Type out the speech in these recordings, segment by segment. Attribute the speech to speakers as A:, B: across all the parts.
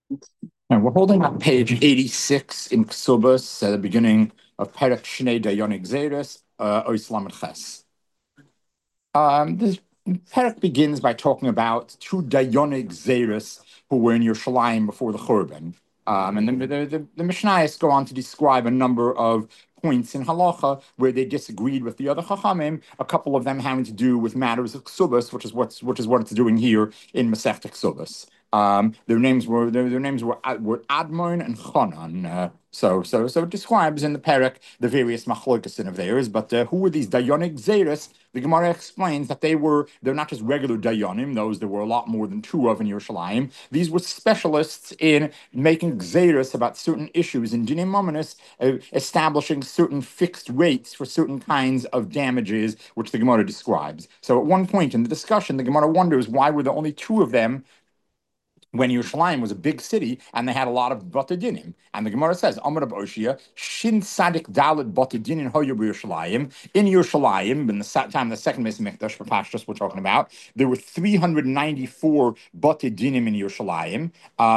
A: And we're holding on page 86 in Ksubas at the beginning of Perek Shnei Dayonik Zeres, Ois Lamed Ches. This Perek begins by talking about two Dayonik Zeres who were in Yerushalayim before the Churban. And the Mishnayos go on to describe a number of points in halacha where they disagreed with the other chachamim. A couple of them having to do with matters of ksubas, which is what it's doing here in Masechta Ksubas. Their names were Admon and Chonan. So it describes in the Perek the various machlokasin of theirs. But who were these Dayonik Zeres? The Gemara explains that they're not just regular Dayanim, those there were a lot more than two of in Yerushalayim. These were specialists in making Xeris about certain issues in Dinim Mominus, establishing certain fixed rates for certain kinds of damages, which the Gemara describes. So at one point in the discussion, the Gemara wonders why were there only two of them when Yerushalayim was a big city and they had a lot of Batadinim. And the Gemara says, Amar Rab Oshia, Shin Sadik Dalit Batadinin Hoyer Yerushalayim. In Yerushalayim, in the time of the second Beis Mikdash, for Pashtus we're talking about, there were 394 Batadinim in Yerushalayim.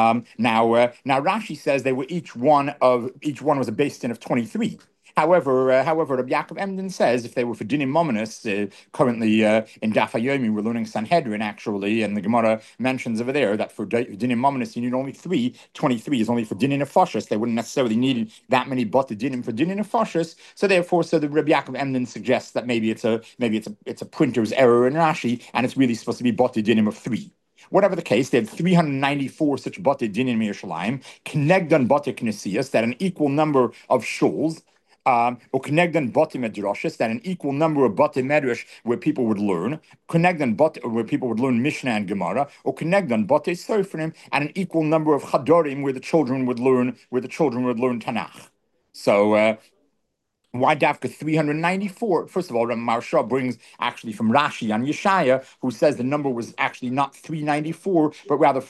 A: Now Rashi says they were each one was a base din of 23. However, Rabbi Yaakov Emden says if they were for dinim mominus, currently in Daf Yomi we're learning Sanhedrin actually, and the Gemara mentions over there that for dinim mominus you need only three. 23 is only for dinim nefashos. They wouldn't necessarily need that many but the dinim for dinim nefashos. So therefore, the Rabbi Yaakov Emden suggests that maybe it's a printer's error in Rashi, and it's really supposed to be but the dinim of three. Whatever the case, they had 394 such bate din in Yerushalayim, connected bate knesiyas, that an equal number of shuls, Uknegdan Bati Medrashis, that an equal number of Bati Medrash where people would learn, Knegdan Bati where people would learn Mishnah and Gemara, or Knegdan Bati Sofrim, and an equal number of Chadorim where the children would learn Tanakh. So why Dafka 394? First of all, Maharsha brings actually from Rashi on Yeshaya, who says the number was actually not 394, but rather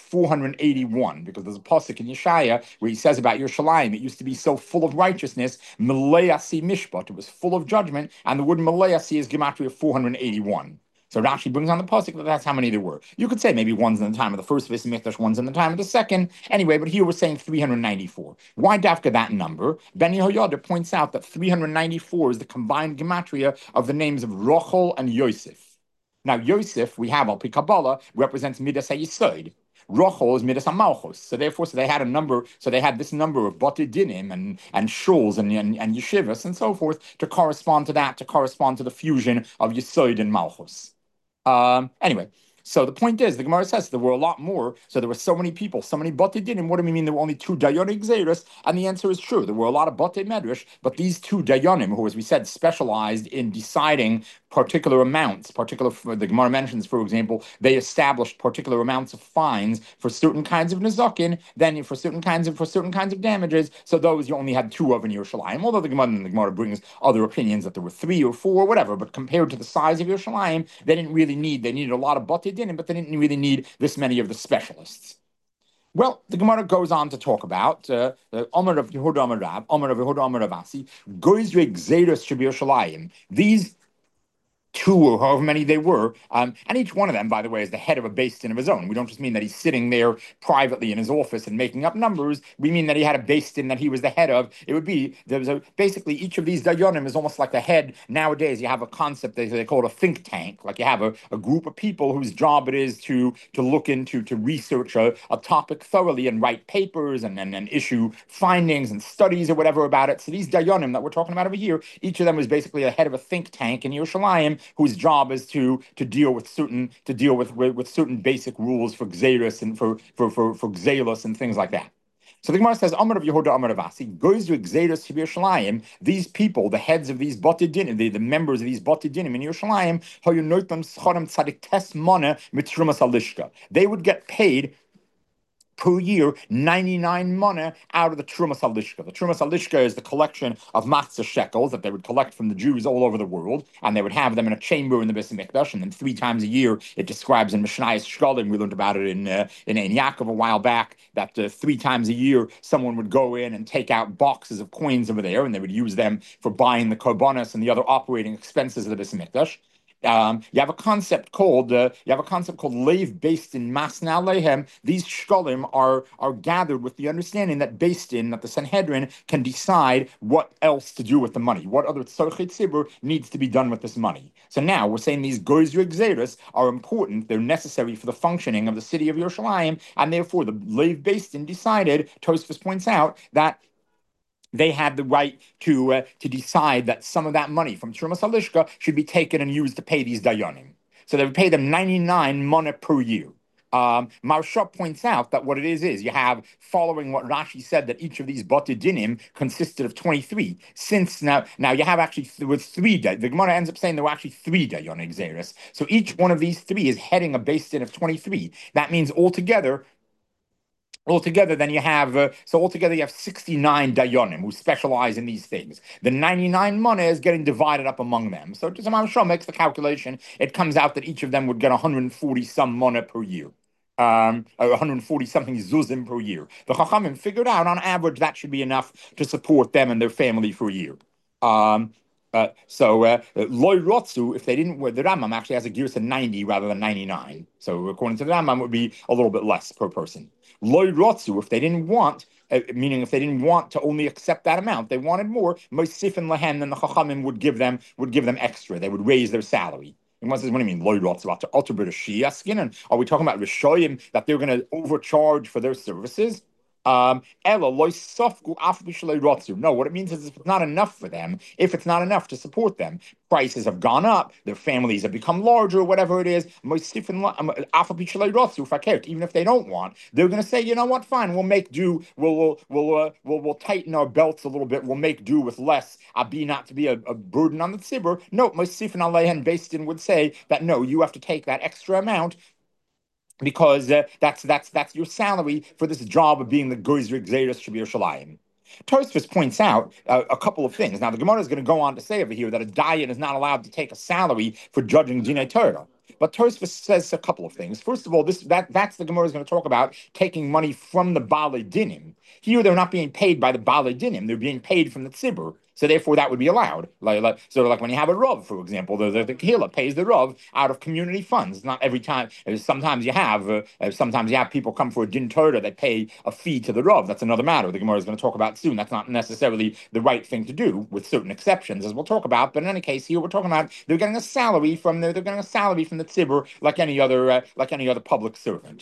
A: 481, because there's a pasuk in Yeshaya where he says about Yerushalayim, it used to be so full of righteousness, Malayasi Mishpat, it was full of judgment, and the word Malayasi is gematria 481. So Rashi brings on the pasuk that that's how many there were. You could say maybe one's in the time of the first Beis Mikdash, one's in the time of the second. Anyway, but here we're saying 394. Why dafka that number? Ben Yehoyada points out that 394 is the combined gematria of the names of Rochel and Yosef. Now Yosef, we have Al Pi Kabbalah, represents Midas HaYisod. Rochel is Midas HaMalchus. So therefore, they had a number. So they had this number of Batei and shuls and yeshivas and so forth to correspond to that, to correspond to the fusion of Yisod and Malchus. Anyway, so the point is, the Gemara says there were a lot more. So there were so many people, so many Batei Dinim. What do we mean there were only two Dayanim Xeris? And the answer is true. There were a lot of Batei Medrash, but these two Dayanim, who, as we said, specialized in deciding particular amounts, the Gemara mentions, for example, they established particular amounts of fines for certain kinds of nezakin, then for certain kinds of damages. So those you only had two of in Yerushalayim. Although the Gemara brings other opinions that there were three or four or whatever, but compared to the size of Yerushalayim, they needed a lot of Batei Dinim, but they didn't really need this many of the specialists. Well, the Gemara goes on to talk about Omer of Yehuda Omer Rab, Omer of Yehuda Omer Ravasi, Goizre Gzeirus Shebiyoshalayim. These two or however many they were, and each one of them, by the way, is the head of a base din of his own. We don't just mean that he's sitting there privately in his office and making up numbers. We mean that he had a base din that he was the head of. It would be basically each of these dayanim is almost like the head. Nowadays, you have a concept they call it a think tank. Like you have a group of people whose job it is to look into, to research a topic thoroughly and write papers and issue findings and studies or whatever about it. So these dayanim that we're talking about over here, each of them was basically the head of a think tank in Yerushalayim, whose job is to deal with certain basic rules for Xeris and for Xelos and things like that. So the Gemara says, Amar of Yehuda Amar of Asi, goes to Xeris to Yerushalayim. These people, the heads of these Batei Dinim, the members of these Batei Dinim in Yerushalayim, they would get paid per year 99 mana out of the Trumas Halishka. The Trumas Halishka is the collection of matzah shekels that they would collect from the Jews all over the world, and they would have them in a chamber in the Beis Mikdash, and then 3 times a year, it describes in Mishnayos Shkalim, we learned about it in Ein Yaakov a while back, that 3 times a year, someone would go in and take out boxes of coins over there, and they would use them for buying the korbanos and the other operating expenses of the Beis Mikdash. You have a concept called lave based in masna lehem. These shkolim are gathered with the understanding that that the Sanhedrin can decide what else to do with the money, what other tzorchei tzibur needs to be done with this money. So now we're saying these goyzer exeris are important; they're necessary for the functioning of the city of Yerushalayim, and therefore the lave based in decided. Tosfos points out that they had the right to decide that some of that money from Trumas Halishka should be taken and used to pay these dayanim. So they would pay them 99 money per year. Marsha points out that what it is you have, following what Rashi said, that each of these Batidinim consisted of 23. Since now you have actually with three, the Gemara ends up saying there were actually three Dayon Exeris. So each one of these three is heading a base din of 23. That means altogether, then you have altogether you have 69 dayonim who specialize in these things. The 99 money is getting divided up among them. So Tzimam makes the calculation. It comes out that each of them would get 140 some money per year. 140 something zuzim per year. The Chachamim figured out on average that should be enough to support them and their family for a year. Loy Rotsu, if they didn't, the Rambam actually has a gears of 90 rather than 99. So according to the Rambam, it would be a little bit less per person. Loy Rotsu, if they didn't want, meaning if they didn't want to only accept that amount, they wanted more. Moisif and Lehen, then the Chachamim would give them extra. They would raise their salary. And what does what do you mean? Loy Rotsu, and are we talking about Rishoyim that they're going to overcharge for their services? No, what it means is if it's not enough for them, if it's not enough to support them, prices have gone up, their families have become larger, whatever it is. Even if they don't want, they're going to say, you know what, fine, we'll make do. We'll tighten our belts a little bit. We'll make do with less. Abi, not to be a burden on the tzibur. No, Mosifin Aleihen Beistin would say that no, you have to take that extra amount, because that's your salary for this job of being the Goyzer Gzeirus Shabir Shalayim. Tosfos points out a couple of things. Now, the Gemara is going to go on to say over here that a dayan is not allowed to take a salary for judging Dinei Torah. But Tosfos says a couple of things. First of all, that's the Gemara is going to talk about taking money from the Baalei Dinim. Here, they're not being paid by the Baalei Dinim; they're being paid from the tzibur. So therefore, that would be allowed. Like when you have a Rav, for example, the Kehillah pays the Rav out of community funds. Not every time. Sometimes you have people come for a din Torah that pay a fee to the Rav. That's another matter. The Gemara is going to talk about soon. That's not necessarily the right thing to do, with certain exceptions, as we'll talk about. But in any case, here we're talking about they're getting a salary from the tzibur like any other public servant.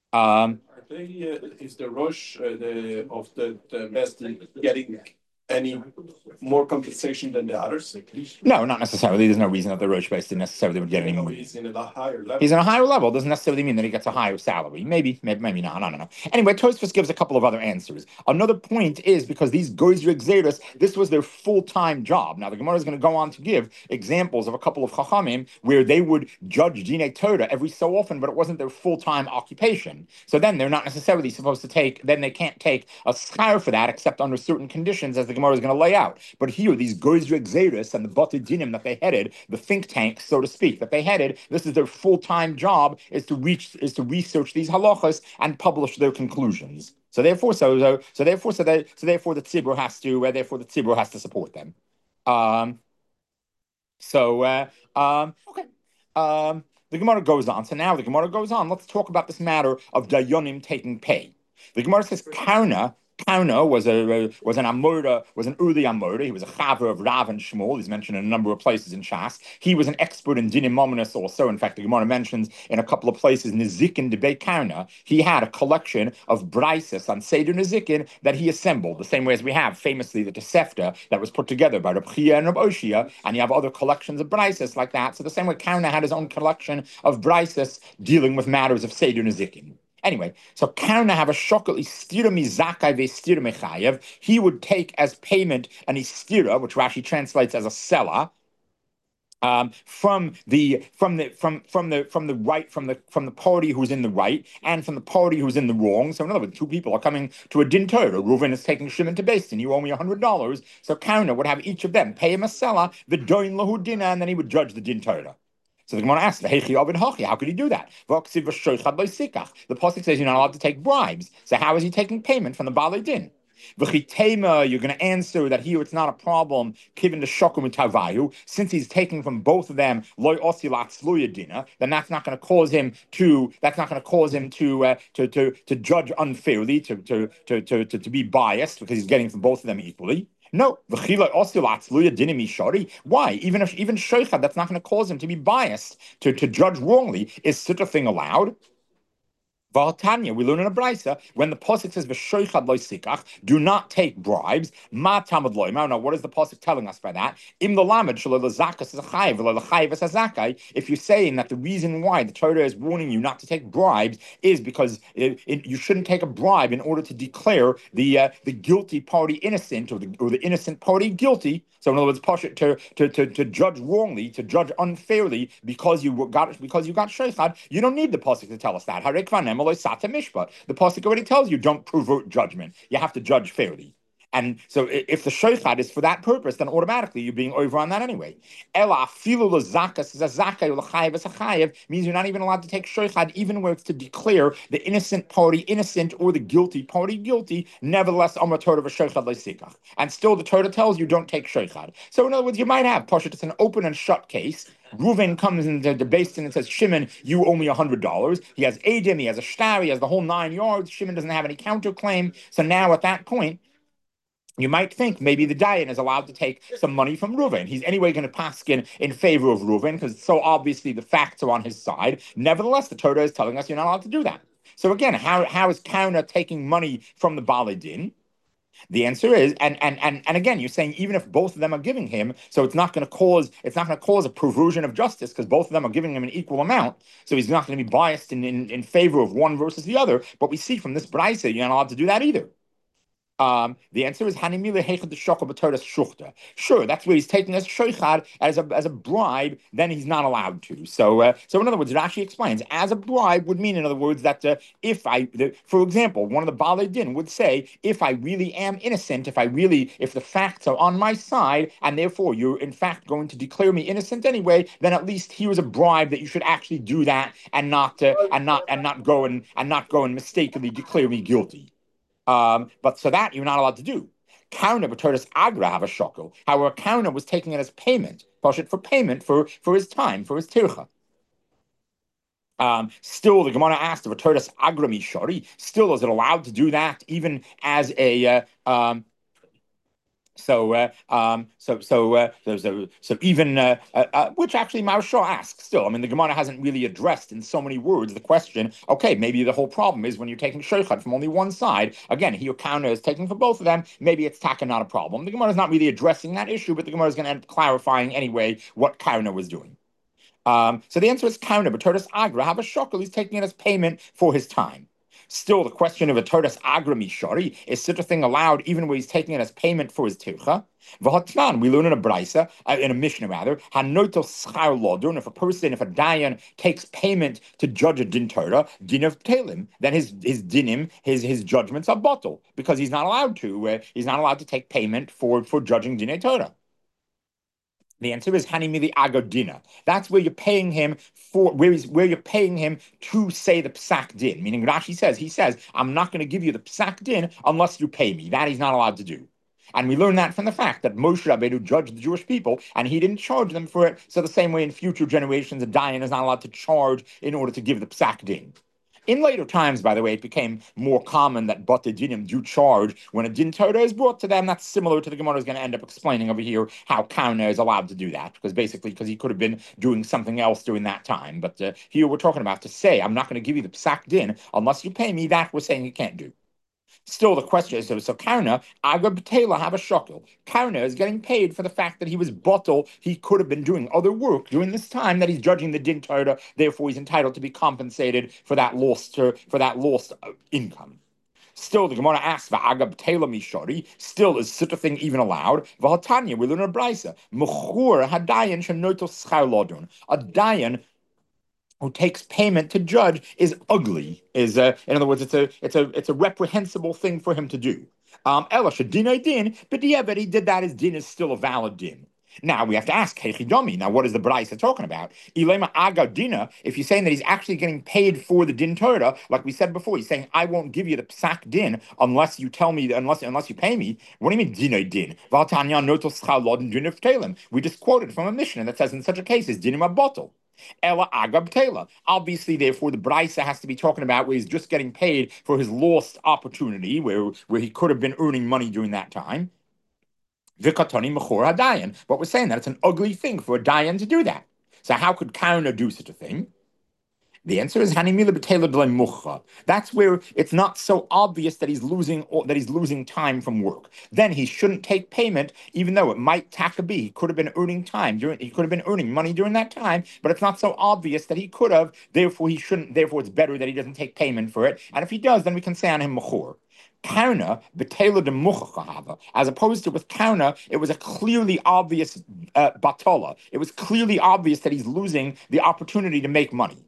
B: Is the rush of the best getting any more compensation than the others?
A: No, not necessarily. There's no reason that the Rosh Beis necessarily would get any more.
B: He's in a higher level.
A: He's in a higher level. Doesn't necessarily mean that he gets a higher salary. Maybe not. I don't know. Anyway, Tosfos gives a couple of other answers. Another point is because these Goyzer Gzeirus, this was their full-time job. Now, the Gemara is going to go on to give examples of a couple of Chachamim where they would judge Dinei Torah every so often, but it wasn't their full-time occupation. So then they're not necessarily supposed to take, then they can't take a schar for that except under certain conditions, as the Gemara is going to lay out. But here, these Goyzer Gzeirus and the Batei Dinim that they headed, the think tank, so to speak, that they headed, this is their full-time job, is to research these halachas and publish their conclusions. So therefore, the tzibur has to support them. The Gemara goes on. So now the Gemara goes on. Let's talk about this matter of dayonim taking pay. The Gemara says Karna was an Uli Amorda. He was a chaver of Rav and Shmuel. He's mentioned in a number of places in Shas. He was an expert in dinim mominus also. In fact, the Gemara mentions in a couple of places Nizikin debate Karna. He had a collection of braises on Seder Nizikin that he assembled, the same way as we have famously the Tosefta that was put together by Reb Chia and Reb Oshia, and you have other collections of braises like that. So the same way Karna had his own collection of braises dealing with matters of Seder Nizikin. Anyway, so Karna have a shokal istira mizakai ve'istira mechayev. He would take as payment an istira, which Rashi translates as a sela, from the party who's in the right and from the party who's in the wrong. So in other words, two people are coming to a din Torah. Reuven is taking Shimon to Beis Din. You owe me $100. So Karna would have each of them pay him a sela, the doin lahu dina, and then he would judge the din Torah. So the Gemara asks, how could he do that? The Pasuk says you're not allowed to take bribes. So how is he taking payment from the Baalei Din? V'chitema, you're going to answer that here it's not a problem, given the shokum and tavayu, since he's taking from both of them loy osilat sluyadina, then that's not going to cause him to judge unfairly, to be biased because he's getting from both of them equally. No, why? Even sheikhad, that's not going to cause him to be biased, to judge wrongly. Is such a thing allowed? Tanya, we learn in a brisa when the pasuk says "V'shoichad lo sikach," do not take bribes. Ma tamad lo. Now, what is the pasuk telling us by that? Im lo lamed shelo zakas is a chayiv, v'lo chayiv is a zakai. If you're saying that the reason why the Torah is warning you not to take bribes is because you shouldn't take a bribe in order to declare the guilty party innocent or the innocent party guilty. So in other words, to judge wrongly, to judge unfairly because you got sheikhad, you don't need the pasuk to tell us that. The pasuk already tells you don't pervert judgment. You have to judge fairly. And so if the sheikhad is for that purpose, then automatically you're being over on that anyway. Means you're not even allowed to take sheikhad, even where it's to declare the innocent party innocent or the guilty party guilty. Nevertheless, and still the Torah tells you don't take sheikhad. So in other words, you might have Pasha, it's an open and shut case. Reuven comes into the basin and says, Shimon, you owe me $100. He has Adim, he has a shtar, he has the whole 9 yards. Shimon doesn't have any counterclaim. So now at that point, you might think maybe the Dayan is allowed to take some money from Reuven. He's anyway going to paskin in favor of Reuven because so obviously the facts are on his side. Nevertheless, the Torah is telling us you're not allowed to do that. So again, how is Kauna taking money from the Baalei Din? The answer is, and again, you're saying even if both of them are giving him, so it's not going to cause a perversion of justice because both of them are giving him an equal amount. So he's not going to be biased in favor of one versus the other. But we see from this brayso, you're not allowed to do that either. The answer is Hanimile Heichad Shokal B'Torah Shuchta. Sure, that's where he's taking as sheikhad as a bribe. Then he's not allowed to. So in other words, Rashi explains as a bribe would mean, in other words, that for example, one of the Baalei Din would say, if I really am innocent, if the facts are on my side, and therefore you're in fact going to declare me innocent anyway, then at least here's a bribe that you should actually do that and not go and mistakenly declare me guilty. But so that you're not allowed to do. Kauna b'Torah's agra have a shokel. However, Kauna was taking it as payment, for payment for his time, for his tircha. Still, the Gemara asked of a Torah's agra mishori. Still, is it allowed to do that even as a which actually Maharsha asks still. I mean, the Gemara hasn't really addressed in so many words the question. Okay, maybe the whole problem is when you're taking sheikhad from only one side. Again, here Kauna is taking for both of them. Maybe it's taka not a problem. The Gemara is not really addressing that issue, but the Gemara is going to end up clarifying anyway what Kauna was doing. So the answer is Kauna, but Torah's agra have a shokel. He's taking it as payment for his time. Still, the question of a Torah's agra mishari, is such a thing allowed even when he's taking it as payment for his tircha? V'hatnan, we learn in a brisa, in a Mishnah rather, hanoto schar lodun, if a dayan takes payment to judge a din Torah, din of telim, then his dinim, his judgments are bottled because he's not allowed to take payment for judging din Torah. The answer is Hanimili Agodina. That's where you're paying him where you're paying him to say the psak din. Meaning Rashi says, I'm not going to give you the psak din unless you pay me. That he's not allowed to do. And we learn that from the fact that Moshe Rabbeinu judged the Jewish people and he didn't charge them for it. So the same way in future generations, a dayan is not allowed to charge in order to give the psak din. In later times, by the way, it became more common that Batei Dinim do charge when a din Torah is brought to them. That's similar to the Gemara is going to end up explaining over here how Kauna is allowed to do that, because he could have been doing something else during that time. But here we're talking about to say, I'm not going to give you the psak din unless you pay me. That we're saying you can't do. Still, the question is, so Kauna, Aga B'Tela have a shekel. Kauna is getting paid for the fact that he was bottle. He could have been doing other work during this time that he's judging the din Torah. Therefore, he's entitled to be compensated for that lost income. Still, the Gemara asks, "V'Aga B'Tela Mishori." Still, is such a thing even allowed? V'Hatanya, we learn in a brisa, Mechur Hadayan Shenoto Schar Lodun. A dayan who takes payment to judge is ugly. In other words, it's a reprehensible thing for him to do. Ela shadinay din, but yeah, but he did that. His din is still a valid din. Now we have to ask, Hechidomi. Now, what is the Braisa talking about? Ilema Agadina, if you're saying that he's actually getting paid for the Din Torah, like we said before, he's saying, I won't give you the Psak Din unless you tell me, unless you pay me. What do you mean, Dinoi Din? Valtanya Notos Chalod Din of Talim. We just quoted from a Mishnah that says in such a case is Dinim Abotol. Ella Agab Taylor. Obviously, therefore, the Braisa has to be talking about where he's just getting paid for his lost opportunity, where he could have been earning money during that time. Vikatoni mechor hadayan. But we're saying that it's an ugly thing for a dayan to do that. So how could Kauna do such a thing? The answer is hanimila b'tela b'lei mucha. That's where it's not so obvious that he's losing time from work. Then he shouldn't take payment, even though it might taka be. He could have been earning he could have been earning money during that time, but it's not so obvious that he could have. Therefore, he shouldn't. Therefore, it's better that he doesn't take payment for it. And if he does, then we can say on him mechor. Kauna, betela de muchachahava, as opposed to with Kauna, it was a clearly obvious batola. It was clearly obvious that he's losing the opportunity to make money.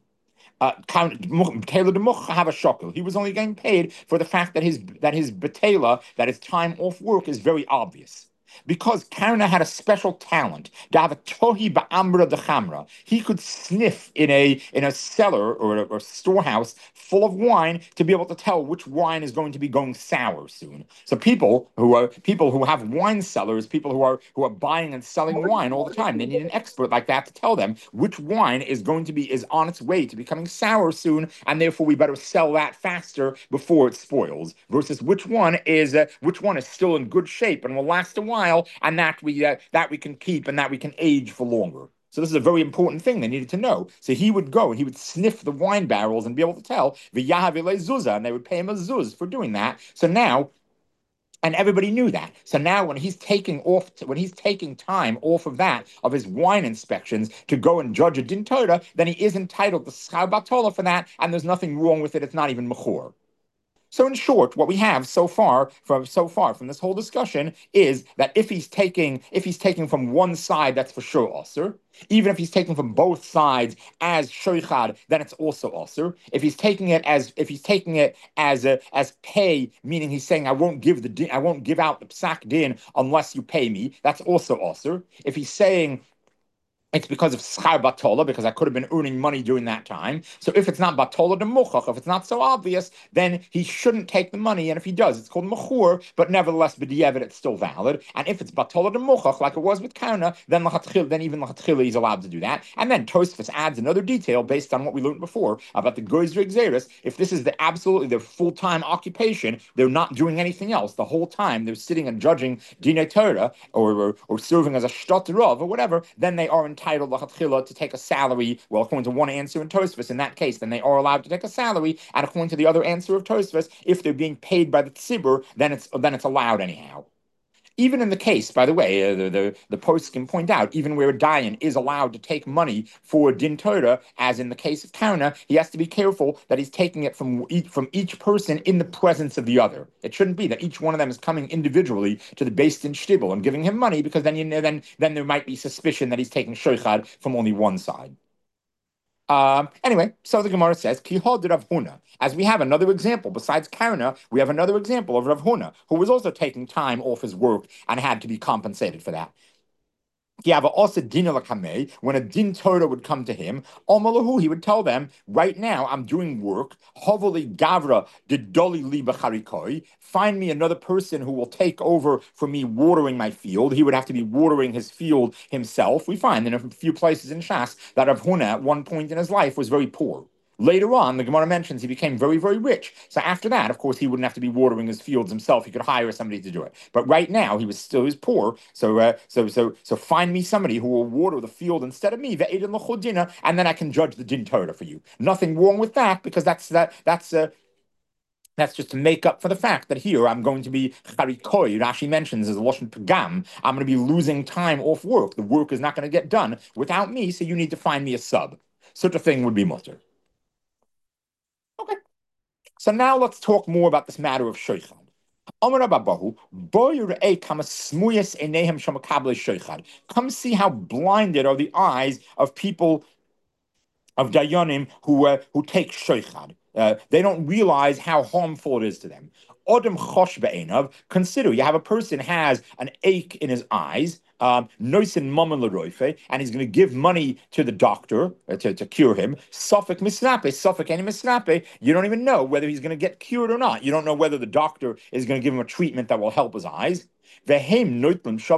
A: Taylor de have a shokel. He was only getting paid for the fact that his betela, that his time off work, is very obvious. Because Karna had a special talent, tohi ba'amra de chamra. He could sniff in a cellar or a storehouse full of wine to be able to tell which wine is going to be going sour soon. So people who have wine cellars, people who are buying and selling wine all the time, they need an expert like that to tell them which wine is on its way to becoming sour soon, and therefore we better sell that faster before it spoils. Versus which one is still in good shape and will last a while, and that we can keep and that we can age for longer. So this is a very important thing they needed to know. So he would go and he would sniff the wine barrels and be able to tell v'yahavile zuzah, and they would pay him a zuz for doing that. So now, and everybody knew that. So now, when he's taking time off of his wine inspections to go and judge a din Torah, then he is entitled to schar batola for that, and there's nothing wrong with it. It's not even mechor. So in short, what we have so far from this whole discussion is that if he's taking from one side, that's for sure osir. Even if he's taking from both sides as shoichad, then it's also osir. If he's taking it as pay, meaning he's saying I won't give out the psak din unless you pay me, that's also osir. If he's saying it's because of schar batola, because I could have been earning money during that time. So if it's not batola de muchach, if it's not so obvious, then he shouldn't take the money. And if he does, it's called mechur, but nevertheless, b'di'evet, it's still valid. And if it's batola de muchach, like it was with Kauna, then even l'chatchila he's allowed to do that. And then Tosfos adds another detail based on what we learned before about the goyzer exeris. If this is absolutely their full-time occupation, they're not doing anything else the whole time. They're sitting and judging Dinei Torah or serving as a shtaterov or whatever. Then they are entitled l'chatchila to take a salary. Well, according to one answer in Tosfos, in that case, then they are allowed to take a salary. And according to the other answer of Tosfos, if they're being paid by the tzibur, then it's allowed anyhow. Even in the case, by the way, the post can point out, even where a dayan is allowed to take money for din Torah, as in the case of Kauna, he has to be careful that he's taking it from each person in the presence of the other. It shouldn't be that each one of them is coming individually to the Beis Din shtibel and giving him money, because then there might be suspicion that he's taking shoichad from only one side. Anyway, so the Gemara says, Kihod Rav Huna. As we have another example, besides Karna, we have another example of Rav Huna, who was also taking time off his work and had to be compensated for that. When a din Torah would come to him, he would tell them, right now I'm doing work. Gavra find me another person who will take over for me watering my field. He would have to be watering his field himself. We find in a few places in Shas that Rav Huna at one point in his life was very poor. Later on, the Gemara mentions he became very, very rich. So after that, of course, he wouldn't have to be watering his fields himself. He could hire somebody to do it. But right now, he was poor. So find me somebody who will water the field instead of me, and then I can judge the din Torah for you. Nothing wrong with that, because that's just to make up for the fact that here I'm going to be charikoi. Rashi mentions as a lashon pagam. I'm going to be losing time off work. The work is not going to get done without me. So you need to find me a sub. Such a thing would be mutter. Okay. So now let's talk more about this matter of shoichad. Come see how blinded are the eyes of people, of dayanim who take shoichad. They don't realize how harmful it is to them. Odem chosh be'enav. Consider, you have a person has an ache in his eyes. Noisin mammon leroife, and he's going to give money to the doctor to cure him. Suffolk misrape, Suffolk any misrape. You don't even know whether he's going to get cured or not. You don't know whether the doctor is going to give him a treatment that will help his eyes. Meanwhile,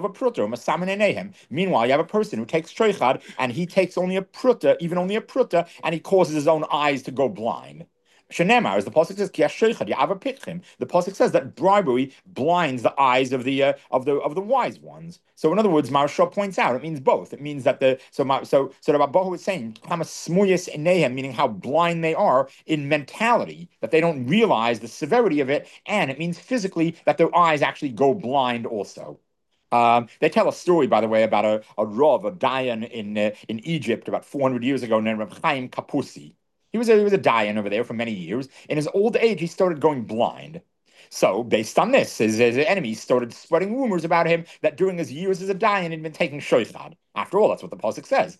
A: you have a person who takes sheichad and he takes only a pruta, even only a pruta, and he causes his own eyes to go blind. Shenemar, as the pasuk says, the pasuk says that bribery blinds the eyes of the wise ones. So, in other words, Maharsha points out it means both. It means that the Rabbahu is saying meaning how blind they are in mentality, that they don't realize the severity of it, and it means physically that their eyes actually go blind also. They tell a story, by the way, about a Rav, a Dayan in Egypt about 400 years ago named Reb Chaim Kapusi. He was a Dayan over there for many years. In his old age, he started going blind. So, based on this, his enemies started spreading rumors about him that during his years as a Dayan, he'd been taking sheichad. After all, that's what the pasuk says.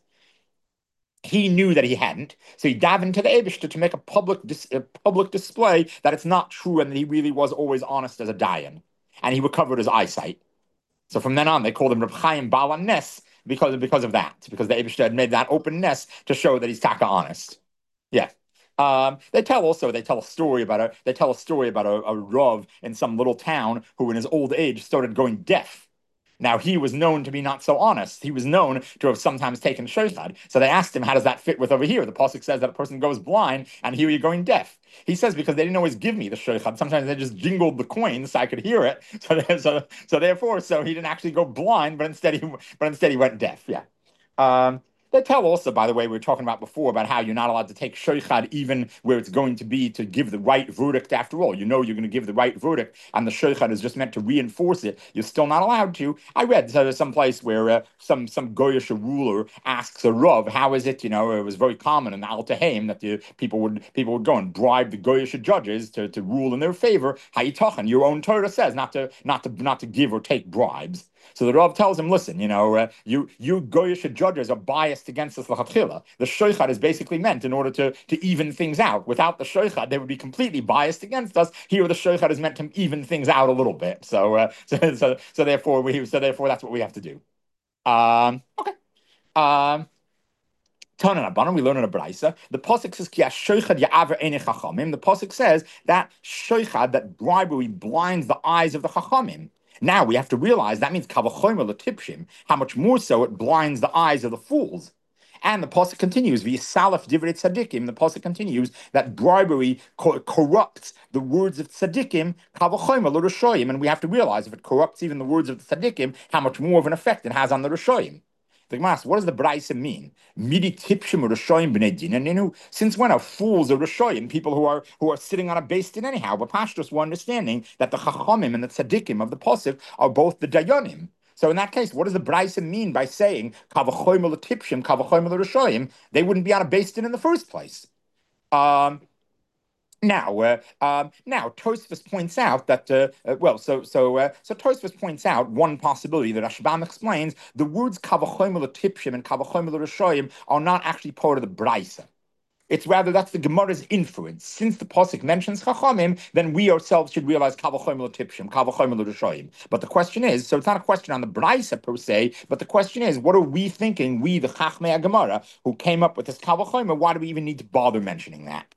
A: He knew that he hadn't, so he davened to the Eibishter to make a public display that it's not true and that he really was always honest as a Dayan. And he recovered his eyesight. So from then on, they called him Reb Chaim Baal Nes because of that, because the Eibishter had made that open ness to show that he's taka honest. Yeah. They tell a story about a Rav in some little town who in his old age started going deaf. Now, he was known to be not so honest. He was known to have sometimes taken sheichad. So they asked him, how does that fit with over here? The pasuk says that a person goes blind, and here you're going deaf. He says, because they didn't always give me the sheichad. Sometimes they just jingled the coins so I could hear it. So therefore, he didn't actually go blind, but instead he went deaf. Yeah. They tell also, by the way, we were talking about before about how you're not allowed to take sheichad even where it's going to be to give the right verdict after all. You know you're going to give the right verdict, and the sheichad is just meant to reinforce it. You're still not allowed to. I read some place where some Goyish ruler asks a Rav, how is it, it was very common in the Al Tahaim that the people would go and bribe the Goyish judges to rule in their favor. Hayitachan, your own Torah says not to give or take bribes. So the Rav tells him, listen, you Goyish judges are biased against us l'chatchila. The sheichad is basically meant in order to even things out. Without the sheichad, they would be completely biased against us. Here, the sheichad is meant to even things out a little bit. So therefore that's what we have to do. Okay. We learn in a brayso. The pasuk says, "Ki sheichad ya'aver einei chachamim." The pasuk says that sheichad, that bribery, blinds the eyes of the chachamim. Now we have to realize that means kavachomer l'tipshim. How much more so it blinds the eyes of the fools. And the pasuk continues, "V'yisalaf divrei tzaddikim." The pasuk continues that bribery corrupts the words of tzaddikim, kavachomer l'rushoyim. And we have to realize if it corrupts even the words of the tzaddikim, how much more of an effect it has on the rushoyim. The Gemara asks, what does the brayso mean? Midi tipshim Rishoyim b'nei din. Since when are fools or Rishoyim people who are sitting on a base din anyhow? But Pashtus, we're understanding that the Chachamim and the Tzaddikim of the Pasuk are both the Dayanim. So in that case, what does the brayso mean by saying Kavachoyim l'tipshim, Kavachoyim l'Rishoyim? They wouldn't be on a base din in the first place. Now, Tosfos points out that Tosfos points out one possibility that Rashbam explains: the words kavachomer l'tipshim and kavachomer l'rishoyim are not actually part of the brayso. It's rather that's the Gemara's inference. Since the pasuk mentions chachamim, then we ourselves should realize kavachomer l'tipshim, kavachomer l'rishoyim. But the question is, so it's not a question on the brayso per se, but the question is, what are we thinking? We, the Chachmei Gemara, who came up with this kavachomer, why do we even need to bother mentioning that?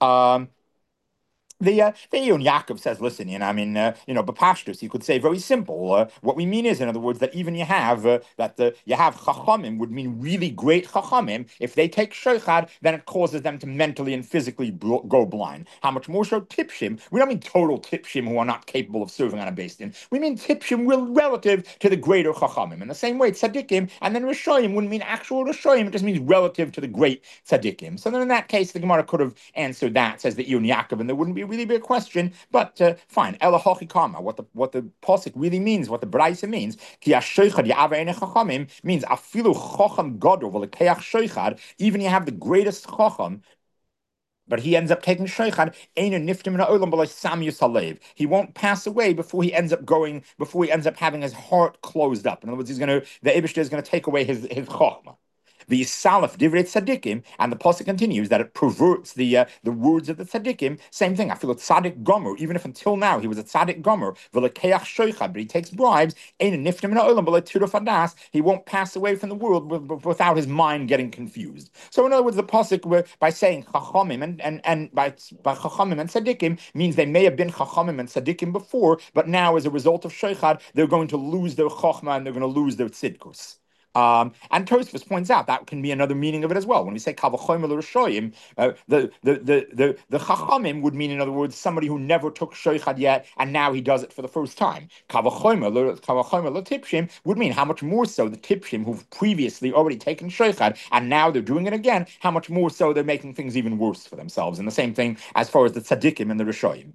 A: The Yon Yaakov says, listen, B'pashtus, you could say very simple. What we mean is, in other words, that even you have chachamim would mean really great chachamim. If they take sheichad, then it causes them to mentally and physically go blind. How much more so tipshim? We don't mean total tipshim who are not capable of serving on a base din. We mean tipshim relative to the greater chachamim. In the same way, tzaddikim and then rishoyim wouldn't mean actual rishoyim. It just means relative to the great tzaddikim. So then in that case, the Gemara could have answered that, says the Yon Yaakov, and there wouldn't be really big question, but fine. Elahochi kama. What the pasuk really means, what the brayso means, ki sheichad ya'aver einei chachamim means afilu chacham gadol v'lekeach sheichad. Even you have the greatest chacham, but he ends up taking sheichad. Einu niftim ha'olam b'lo sam yisalev. He won't pass away before he ends up having his heart closed up. In other words, the Eibishter is going to take away his chachma. The Salaf Divrei Tzadikim, and the pasuk continues that it perverts the words of the Tzadikim. Same thing. I feel a Tzadik Gomer, even if until now he was a Tzadik Gomer, v'lekeach shoichad, but he takes bribes. Ein niftim ha'olam b'letiruf hadas. He won't pass away from the world without his mind getting confused. So in other words, the pasuk by saying chachamim and by chachamim and tzadikim means they may have been chachamim and tzadikim before, but now as a result of shoichad, they're going to lose their chachma and they're going to lose their tzidkus. And Tosfos points out that can be another meaning of it as well. When we say kavachomer l'rishoyim, the chachamim would mean, in other words, somebody who never took shoichad yet and now he does it for the first time. Kavachomer l'tipshim would mean how much more so the tipshim who've previously already taken shoichad and now they're doing it again. How much more so they're making things even worse for themselves. And the same thing as far as the tzaddikim and the rishoyim.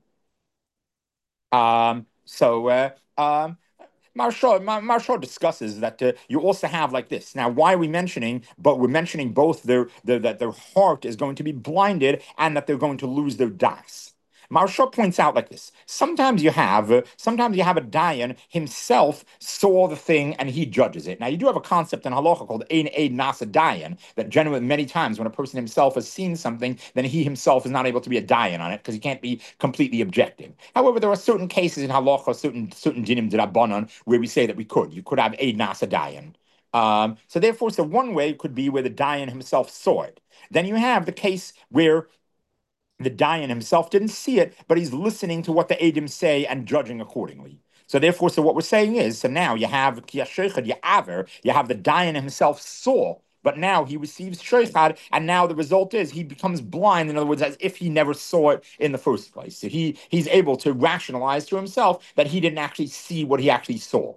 A: Maharsha discusses that you also have like this. Now, why are we mentioning? But we're mentioning both that their heart is going to be blinded and that they're going to lose their das. Maharsha points out like this. Sometimes you have a dayan himself saw the thing and he judges it. Now you do have a concept in halacha called ein eid nasa dayan, that generally many times when a person himself has seen something, then he himself is not able to be a dayan on it because he can't be completely objective. However, there are certain cases in halacha, certain dinim d'Rabbanan, where we say that you could have eid nasa dayan. So one way could be where the dayan himself saw it. Then you have the case where the dayan himself didn't see it, but he's listening to what the Eidim say and judging accordingly. So what we're saying is, so now you have the dayan himself saw, but now he receives sheichad, and now the result is he becomes blind, in other words, as if he never saw it in the first place. So he's able to rationalize to himself that he didn't actually see what he actually saw.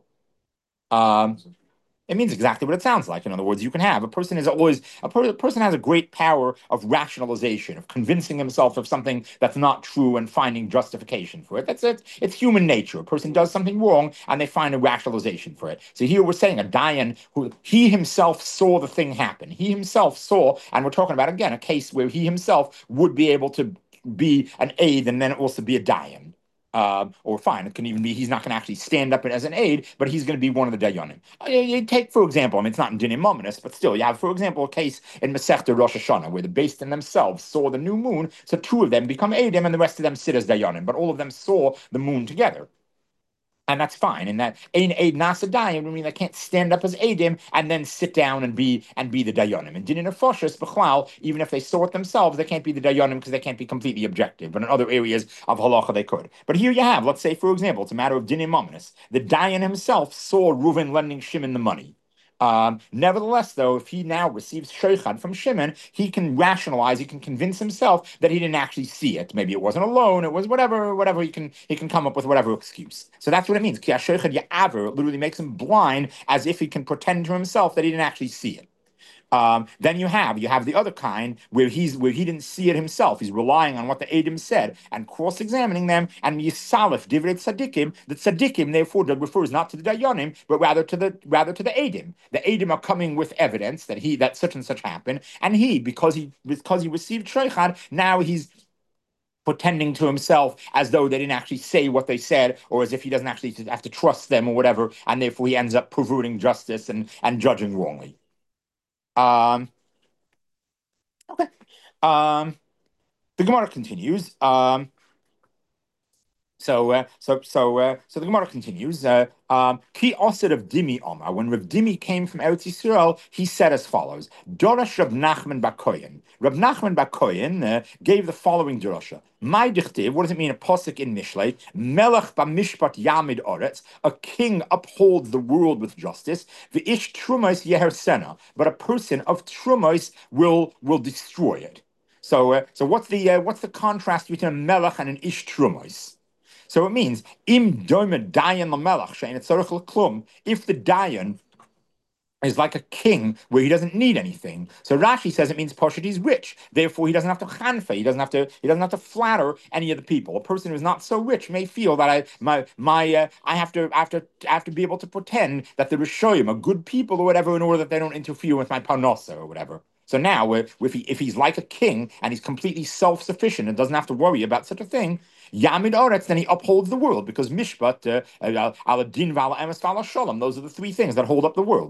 A: It means exactly what it sounds like. In other words, you can have a person has a great power of rationalization, of convincing himself of something that's not true and finding justification for it. That's it. It's human nature. A person does something wrong and they find a rationalization for it. So here we're saying a dayan who he himself saw the thing happen. He himself saw, and we're talking about again a case where he himself would be able to be an aid and then also be a dayan. Or fine, it can even be he's not going to actually stand up as an aid, but he's going to be one of the dayanim. You take, for example, it's not in Dinim Mominus, but still, you have, for example, a case in Masechta Rosh Hashanah where the Beis Din themselves saw the new moon, so two of them become Eidim and the rest of them sit as dayanim, but all of them saw the moon together. And that's fine. And that ein eid nasa dayan would mean they can't stand up as eidim and then sit down and be the dayanim. And dinin nefashos b'chlal, even if they saw it themselves, they can't be the dayanim because they can't be completely objective. But in other areas of halacha they could. But here you have, let's say, for example, it's a matter of dinim mominus. The dayan himself saw Reuven lending Shimon the money. Nevertheless, though, if he now receives sheichad from Shimon, he can rationalize, he can convince himself that he didn't actually see it. Maybe it wasn't a loan, it was whatever. He can come up with whatever excuse. So that's what it means. Ki sheichad ya'aver literally makes him blind, as if he can pretend to himself that he didn't actually see it. Then you have the other kind where he didn't see it himself. He's relying on what the Eidim said and cross-examining them. And Yisalif divrei tzadikim. The tzadikim therefore refers not to the dayanim, but rather to the Eidim. The Eidim are coming with evidence that such and such happened, and because he received sheichad, now he's pretending to himself as though they didn't actually say what they said, or as if he doesn't actually have to trust them or whatever, and therefore he ends up perverting justice and judging wrongly. Okay. The Gemara continues. So the Gemara continues. Ki Osir of Dimi Omar. When Rav Dimi came from Eretz Yisrael, he said as follows: Dorash Rav Nachman bar Kohen. Rav Nachman bar Kohen gave the following drasha. My dichtiv. What does it mean? A posuk in Mishlei. Melech b'mishpat yamid oretz. A king upholds the world with justice. V'ish trumos yehersena. But a person of trumos will destroy it. So what's the contrast between a melech and an ish trumos? So it means im doimed dayan lamelach shein etzorich l'klum. If the dayan is like a king where he doesn't need anything, so Rashi says it means Poshet he's rich. Therefore, he doesn't have to chanfe. He doesn't have to flatter any of the people. A person who's not so rich may feel that I have to be able to pretend that the Rishoyim are good people or whatever in order that they don't interfere with my parnasa or whatever. So now, if he's like a king and he's completely self-sufficient and doesn't have to worry about such a thing, Yamid Oretz, then he upholds the world, because Mishpat, Ala Din Vala Emes Vala Shalom, those are the three things that hold up the world.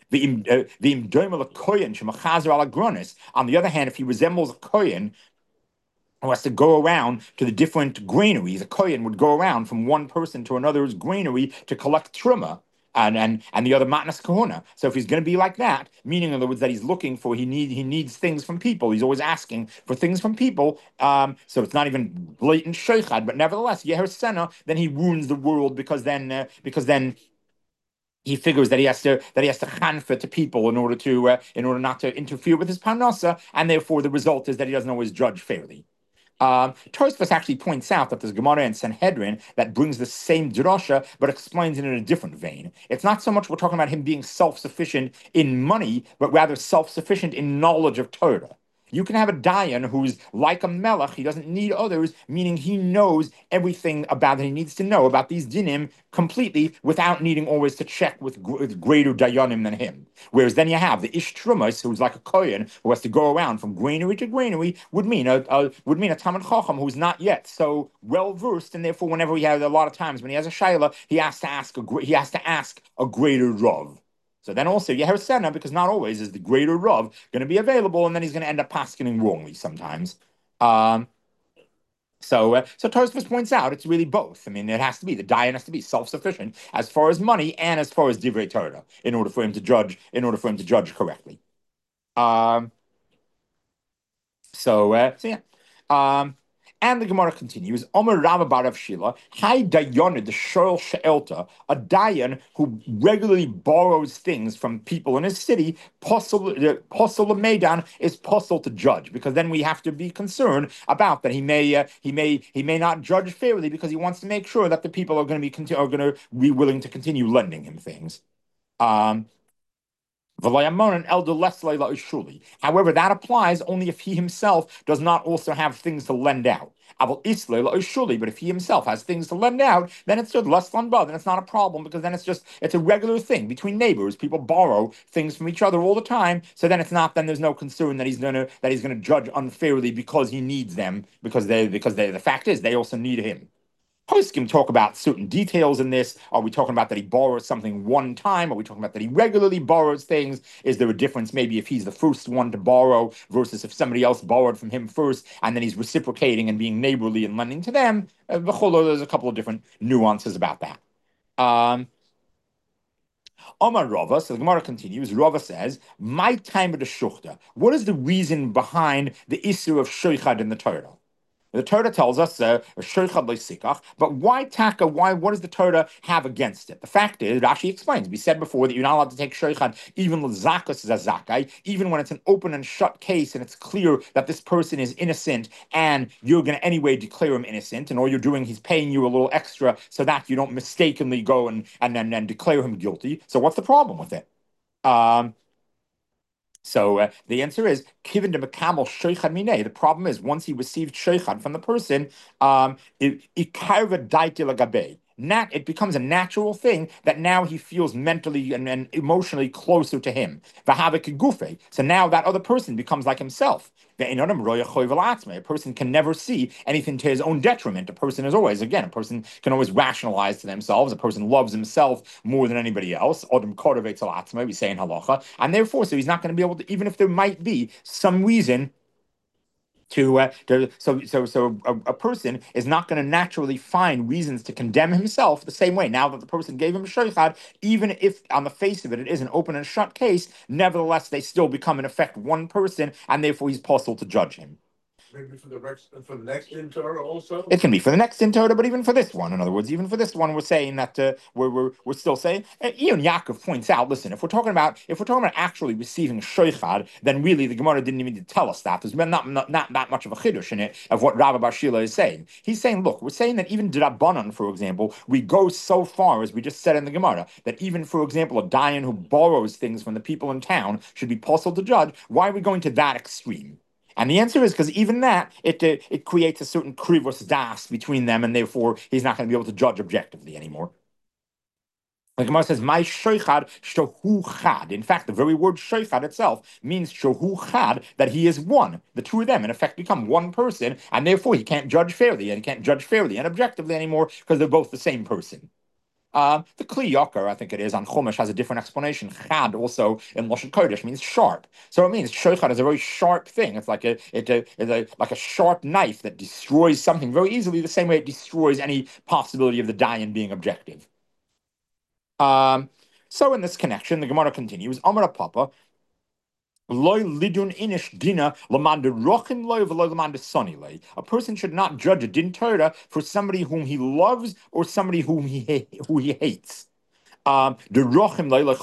A: V'im doimel a kohen shemachazer ala gronis. On the other hand, if he resembles a kohen who has to go around to the different granaries, a kohen would go around from one person to another's granary to collect truma. And the other matnas kahuna. So if he's going to be like that, meaning in other words that he's looking for, he needs things from people. He's always asking for things from people. So it's not even blatant sheikhad, but nevertheless, yeher sena. Then he ruins the world because then he figures that he has to chanfer to people in order not to interfere with his parnasa, and therefore the result is that he doesn't always judge fairly. Tosfos actually points out that there's Gemara in Sanhedrin that brings the same drasha, but explains it in a different vein. It's not so much we're talking about him being self-sufficient in money, but rather self-sufficient in knowledge of Torah. You can have a dayan who's like a melech, he doesn't need others, meaning he knows everything about it. He needs to know about these dinim completely without needing always to check with greater dayanim than him. Whereas then you have the ish trumas, who's like a kohen, who has to go around from granary to granary, would mean a Talmid Chacham who's not yet so well versed, and therefore whenever he has a lot of times when he has a shaila, he has to ask a greater rav. So then also Yeher Sena, because not always is the greater Rav going to be available, and then he's going to end up paskening wrongly sometimes. So Tosfos points out it's really both. I mean, it has to be, the dayan has to be self-sufficient as far as money and as far as divrei Torah in order for him to judge correctly. And the Gemara continues, Omer Rava bar Rav Shila, Hai Dayan, the Shorel She'elta, a Dayan who regularly borrows things from people in his city, Posel Meidan is possible to judge, because then we have to be concerned about that he may not judge fairly because he wants to make sure that the people are going to be willing to continue lending him things. However, that applies only if he himself does not also have things to lend out. But if he himself has things to lend out, then it's just less then it's not a problem, because then it's a regular thing between neighbors. People borrow things from each other all the time, so then there's no concern that he's gonna judge unfairly because he needs them, because the fact is they also need him. Poskim talk about certain details in this. Are we talking about that he borrows something one time? Are we talking about that he regularly borrows things? Is there a difference maybe if he's the first one to borrow versus if somebody else borrowed from him first and then he's reciprocating and being neighborly and lending to them? There's a couple of different nuances about that. Omar Rava, so the Gemara continues, Rava says, my time of the shuchta. What is the reason behind the issue of sheikhad in the Torah? The Torah tells us, but why taka? What does the Torah have against it? The fact is, Rashi explains, we said before that you're not allowed to take sheikhad even l'zakas zakai, even when it's an open and shut case and it's clear that this person is innocent and you're going to anyway declare him innocent, and all you're doing, he's paying you a little extra so that you don't mistakenly go and declare him guilty. So what's the problem with it? So the answer is kiven de mekabel sheichad minei. The problem is once he received sheichad from the person, it becomes a natural thing that now he feels mentally and emotionally closer to him. So now that other person becomes like himself. A person can never see anything to his own detriment. A person can always rationalize to themselves. A person loves himself more than anybody else. We say in halacha, and therefore, so he's not going to be able to, even if there might be some reason so a person is not going to naturally find reasons to condemn himself the same way. Now that the person gave him sheikhad, even if on the face of it it is an open and shut case, nevertheless they still become in effect one person, and therefore he's possible to judge him.
B: Maybe for the next din Torah also.
A: It can be for the next din Torah, but even for this one, in other words, even for this one, we're saying that we're still saying. Ion Yaakov points out. Listen, if we're talking about actually receiving sheikhad, then really the Gemara didn't even need to tell us that. There's not that much of a chiddush in it of what Rava bar Shila is saying. He's saying, look, we're saying that even D'Rabbanan, for example, we go so far as we just said in the Gemara that even, for example, a dayan who borrows things from the people in town should be possible to judge. Why are we going to that extreme? And the answer is because even that, it creates a certain krivus das between them, and therefore he's not going to be able to judge objectively anymore. The Gemara says, "My sheichad shohu chad." In fact, the very word sheichad itself means shohu chad, that he is one. The two of them, in effect, become one person, and therefore he can't judge fairly and objectively anymore because they're both the same person. The Kli Yakar, I think it is, on Chumash has a different explanation. Chad also in Lashon Kodesh means sharp. So it means shochad is a very sharp thing. It's like like a sharp knife that destroys something very easily, the same way it destroys any possibility of the dayan being objective. So in this connection, the Gemara continues, Amar Papa, a person should not judge a din Torah for somebody whom he loves or somebody who he hates. Because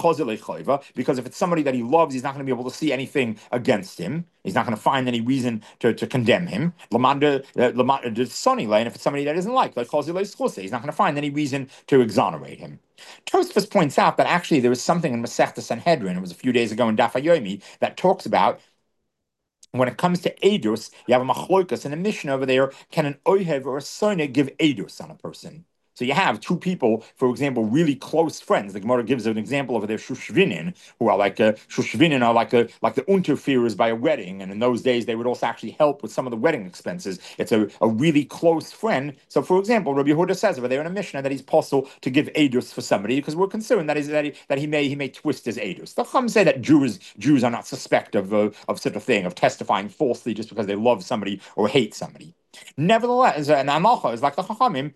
A: if it's somebody that he loves, he's not going to be able to see anything against him. He's not going to find any reason to condemn him. And if it's somebody that doesn't like, he's not going to find any reason to exonerate him. Tosfos points out that actually there was something in Masechta Sanhedrin, it was a few days ago in Daf Yomi, that talks about when it comes to edus, you have a machlokas in a mission over there. Can an ohev or a soneg give edus on a person? So you have two people, for example, really close friends. The Gemara gives an example over there, Shushvinin, who are like Shushvinin are like the unterfeerers by a wedding, and in those days they would also actually help with some of the wedding expenses. It's a really close friend. So, for example, Rabbi Yehuda says over there in a Mishnah that he's possible to give edus for somebody because we're concerned that he may twist his edus. The Chum say that Jews are not suspect of such a thing, of testifying falsely just because they love somebody or hate somebody. Nevertheless, an Amalcha is like the Chachamim.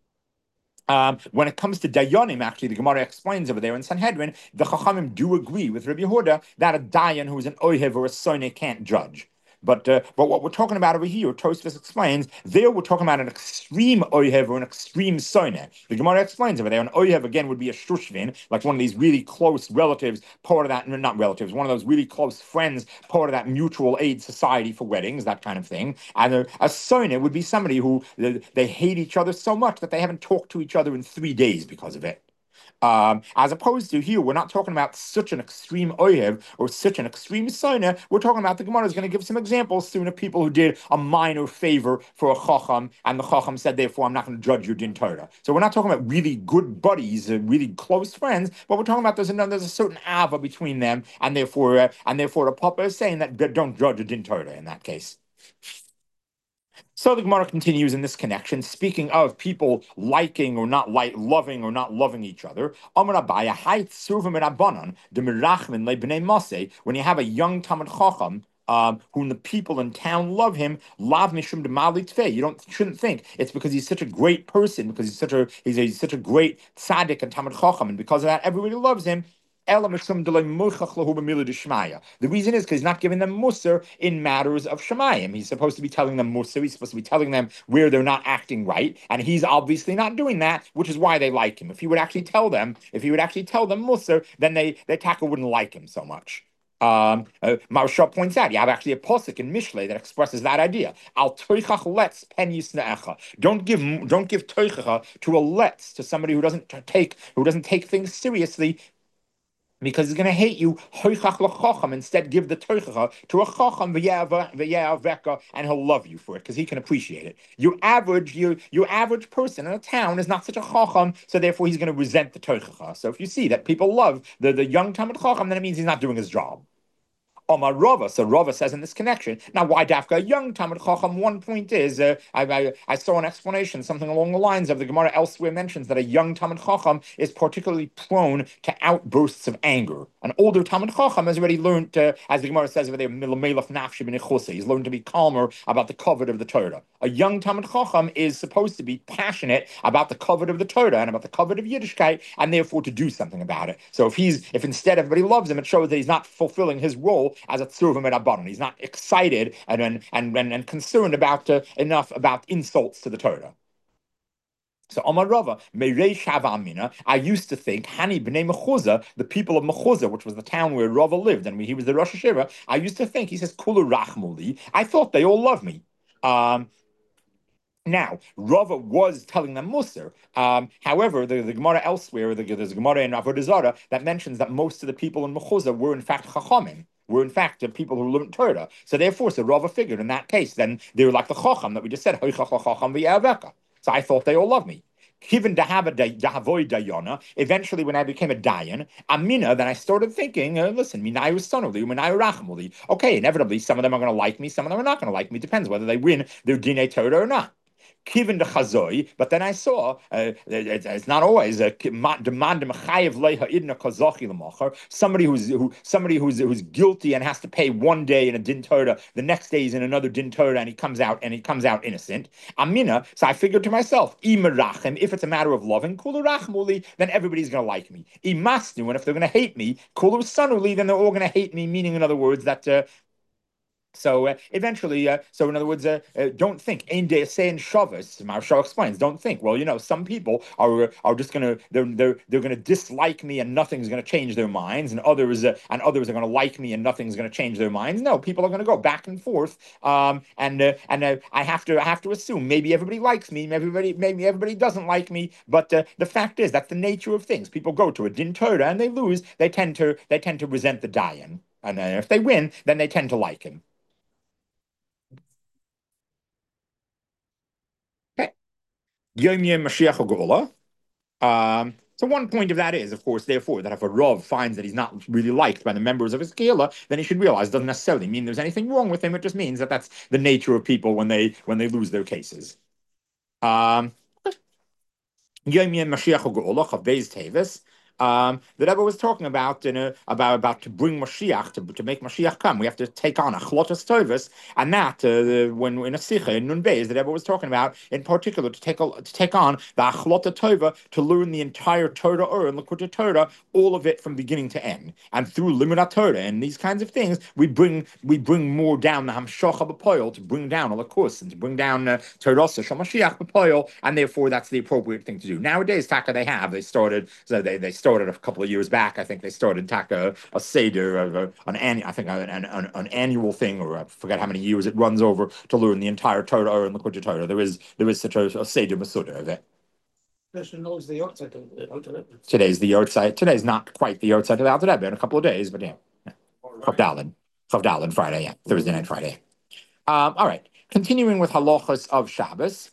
A: When it comes to Dayanim, actually, the Gemara explains over there in Sanhedrin, the Chachamim do agree with Rabbi Yehuda that a Dayan who is an Ohev or a Soneh can't judge. But what we're talking about over here, Tosfos explains, there we're talking about an extreme oyev or an extreme soneh. The Gemara explains over there, an oyev again would be a shushvin, like one of these really close relatives, part of that, not relatives, one of those really close friends, part of that mutual aid society for weddings, that kind of thing. And a soneh would be somebody who they hate each other so much that they haven't talked to each other in 3 days because of it. As opposed to here, we're not talking about such an extreme oyev or such an extreme soneh. We're talking about the Gemara is going to give some examples soon of people who did a minor favor for a chacham, and the chacham said, therefore, I'm not going to judge your din Torah. So we're not talking about really good buddies, really close friends, but we're talking about there's a certain ava between them, and therefore the Papa is saying that don't judge a din Torah in that case. So the Gemara continues in this connection, speaking of people liking or not loving or not loving each other. When you have a young Talmid Chacham, whom the people in town love him, lav mishum demali tvei. You shouldn't think it's because he's such a great person, because he's such a great tzaddik and Talmid Chacham, and because of that everybody loves him. The reason is because he's not giving them musar in matters of shemayim. He's supposed to be telling them musar. He's supposed to be telling them where they're not acting right, and he's obviously not doing that, which is why they like him. If he would actually tell them musar, then they taka wouldn't like him so much. Maharsha points out you have actually a posuk in Mishlei that expresses that idea. Al toichach letz pen yisneecha. Don't give toichacha to a letz, to somebody who doesn't take things seriously, because he's going to hate you. Instead, give the toichacha to a chacham v'yaveka, and he'll love you for it because he can appreciate it. Your average person in a town is not such a chacham, so therefore he's going to resent the toichacha. So if you see that people love the young Talmid Chacham, then it means he's not doing his job. Omar Rava, so Rava says in this connection, now why Dafka young Talmid Chacham? One point is, I saw an explanation, something along the lines of the Gemara elsewhere mentions that a young Talmid Chacham is particularly prone to outbursts of anger. An older Talmid Chacham has already learned, as the Gemara says over there, he's learned to be calmer about the covet of the Torah. A young Talmid Chacham is supposed to be passionate about the covet of the Torah and about the covet of Yiddishkeit, and therefore to do something about it. So if instead everybody loves him, it shows that he's not fulfilling his role as a tzurva merabbanon. He's not excited and concerned enough about insults to the Torah. So Omar Rava, Meireish Hava Amina, I used to think Hani b'nei Mechuzah, the people of Mechuzah, which was the town where Rava lived, and he was the Rosh Hashiva. I used to think, he says, Kulu Rachmuli. I thought they all love me. Now, Rava was telling them Musar. However, the Gemara elsewhere, there's a Gemara in Avodah Zarah that mentions that most of the people in Mechuzah were in fact Chachamim, were in fact the people who learned Torah. So therefore, so Rava figured in that case, then they were like the Chacham that we just said, so I thought they all loved me. Eventually, when I became a dayan, Amina, then I started thinking, listen, Minayu Sonoli, Minayu Rachamuli. Okay, inevitably, some of them are going to like me, some of them are not going to like me. Depends whether they win their Dinei Torah or not. Kiven de chazoi, but then I saw it's not always a somebody who's guilty and has to pay one day in a din Torah, the next day he's in another din Torah, and he comes out innocent. Amina, so I figured to myself, if it's a matter of loving, then everybody's going to like me. Imasnu, and if they're going to hate me, then they're all going to hate me. Meaning, in other words, that eventually, so in other words, don't think. Ein de'aseh Shabbos. Maharshal explains. Don't think. Well, some people are just gonna they're gonna dislike me and nothing's gonna change their minds, and others are gonna like me and nothing's gonna change their minds. No, people are gonna go back and forth. And I have to assume maybe everybody likes me, maybe everybody doesn't like me. But the fact is that's the nature of things. People go to a din Torah and they lose. They tend to resent the dayan, and if they win, then they tend to like him. Yom Yom Mashiach Geula. So one point of that is, of course, therefore, that if a Rav finds that he's not really liked by the members of his Kehillah, then he should realize it doesn't necessarily mean there's anything wrong with him. It just means that that's the nature of people when they lose their cases. Yom Yom Mashiach Geula Chav Beis Tevis. The Rebbe was talking about about to bring Mashiach, to make Mashiach come. We have to take on a chlotas tovus, and that when in a sicha in Nun Beis, the Rebbe was talking about in particular to take on the achlota tova, to learn the entire Torah or and Likkutei Torah, all of it from beginning to end, and through Limud Torah and these kinds of things, we bring more down the Hamshocha b'poil, to bring down a lakus and to bring down Torah Shal Mashiach b'poil, and therefore that's the appropriate thing to do. Nowadays, Taka they started a couple of years back. I think they started Taka a seder of an annual thing, or I forget how many years it runs over, to learn the entire Torah and Likkutei Torah. There is such a seder masuda of it.
C: Today's the
A: Yortzeit. Today's not quite the Yortzeit of the Alter Rebbe in a couple of days, but yeah. Chavdalin Friday, yeah, Thursday night, Friday. All right. Continuing with halachas of Shabbos.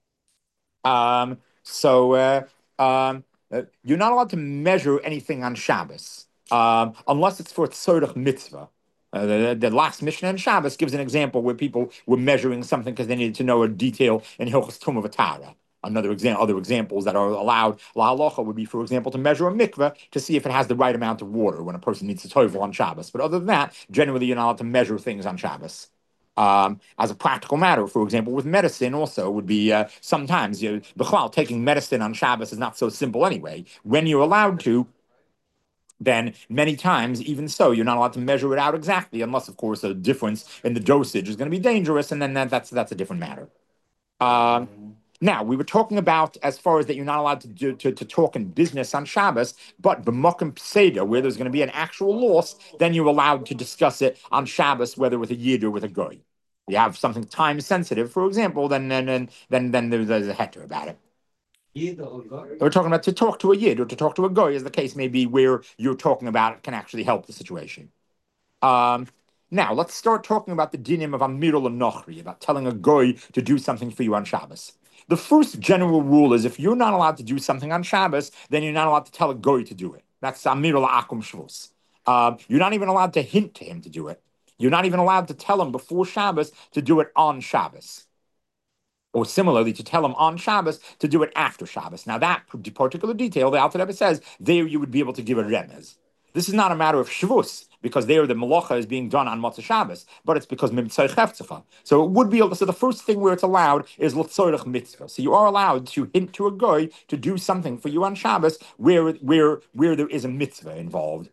A: You're not allowed to measure anything on Shabbos unless it's for tzorech mitzvah. The last Mishnah on Shabbos gives an example where people were measuring something because they needed to know a detail in Hilchos Tumah V'Tara. Other examples that are allowed, la halacha, would be, for example, to measure a mikveh to see if it has the right amount of water when a person needs to tovel on Shabbos. But other than that, generally you're not allowed to measure things on Shabbos. As a practical matter, for example, with medicine also would be sometimes taking medicine on Shabbos is not so simple anyway. When you're allowed to, then many times, even so, you're not allowed to measure it out exactly, unless, of course, a difference in the dosage is going to be dangerous, and then that's a different matter. Now, we were talking about, as far as that you're not allowed to talk in business on Shabbos, but b'makom pseda, where there's going to be an actual loss, then you're allowed to discuss it on Shabbos, whether with a yid or with a goy. You have something time sensitive, for example, then there's a heter about it. We're talking about to talk to a yid or to talk to a goy, as the case may be, where you're talking about it can actually help the situation. Now, let's start talking about the dinim of Amirul and Nochri, about telling a goy to do something for you on Shabbos. The first general rule is if you're not allowed to do something on Shabbos, then you're not allowed to tell a goy to do it. That's Amirul Akum Shvus. You're not even allowed to hint to him to do it. You're not even allowed to tell him before Shabbos to do it on Shabbos. Or similarly, to tell him on Shabbos to do it after Shabbos. Now, that particular detail, the Alter Rebbe says, there you would be able to give a remez. This is not a matter of Shavuos, because there the malacha is being done on Motzei Shabbos, but it's because Mimtzai Cheftzcha. So it would be, so the first thing where it's allowed is L'tzorech Mitzvah. So you are allowed to hint to a goy to do something for you on Shabbos where there is a mitzvah involved.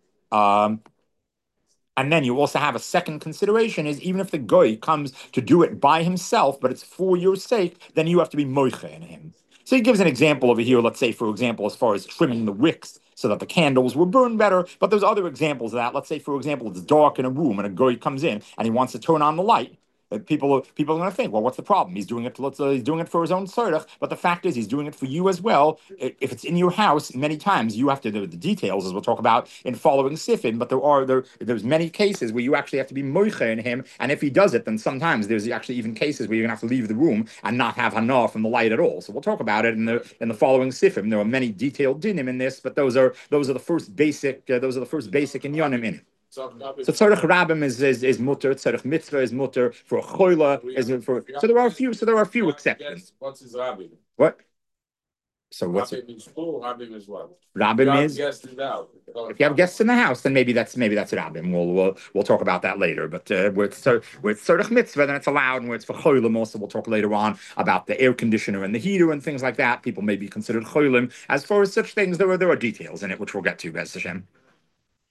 A: And then you also have a second consideration is even if the goy comes to do it by himself, but it's for your sake, then you have to be moiche in him. So he gives an example over here, let's say, for example, as far as trimming the wicks so that the candles will burn better. But there's other examples of that. Let's say, for example, it's dark in a room and a goy comes in and he wants to turn on the light. People are going to think, well, what's the problem? He's doing it for his own tzorech, but the fact is he's doing it for you as well. If it's in your house, many times you have to do the details, as we'll talk about in following Sifin, but there's many cases where you actually have to be moiche in him, and if he does it, then sometimes there's actually even cases where you're going to have to leave the room and not have hana from the light at all. So we'll talk about it in the following Sifim. There are many detailed dinim in this, but those are the first basic inyanim in it. So tzarech rabim is mutter, tzarech mitzvah is mutter, for a choila is for. So there are a few exceptions.
D: What's his rabbi?
A: What? So what's
D: Rabbi is full, rabbi is what?
A: rabim is?
D: Guests in the house.
A: If you have guests in the house, then maybe that's rabim. We'll talk about that later. But with tzarech mitzvah, then it's allowed, and where it's for cholim, also we'll talk later on about the air conditioner and the heater and things like that. People may be considered cholim. As far as such things, there are details in it which we'll get to, Bez Hashem.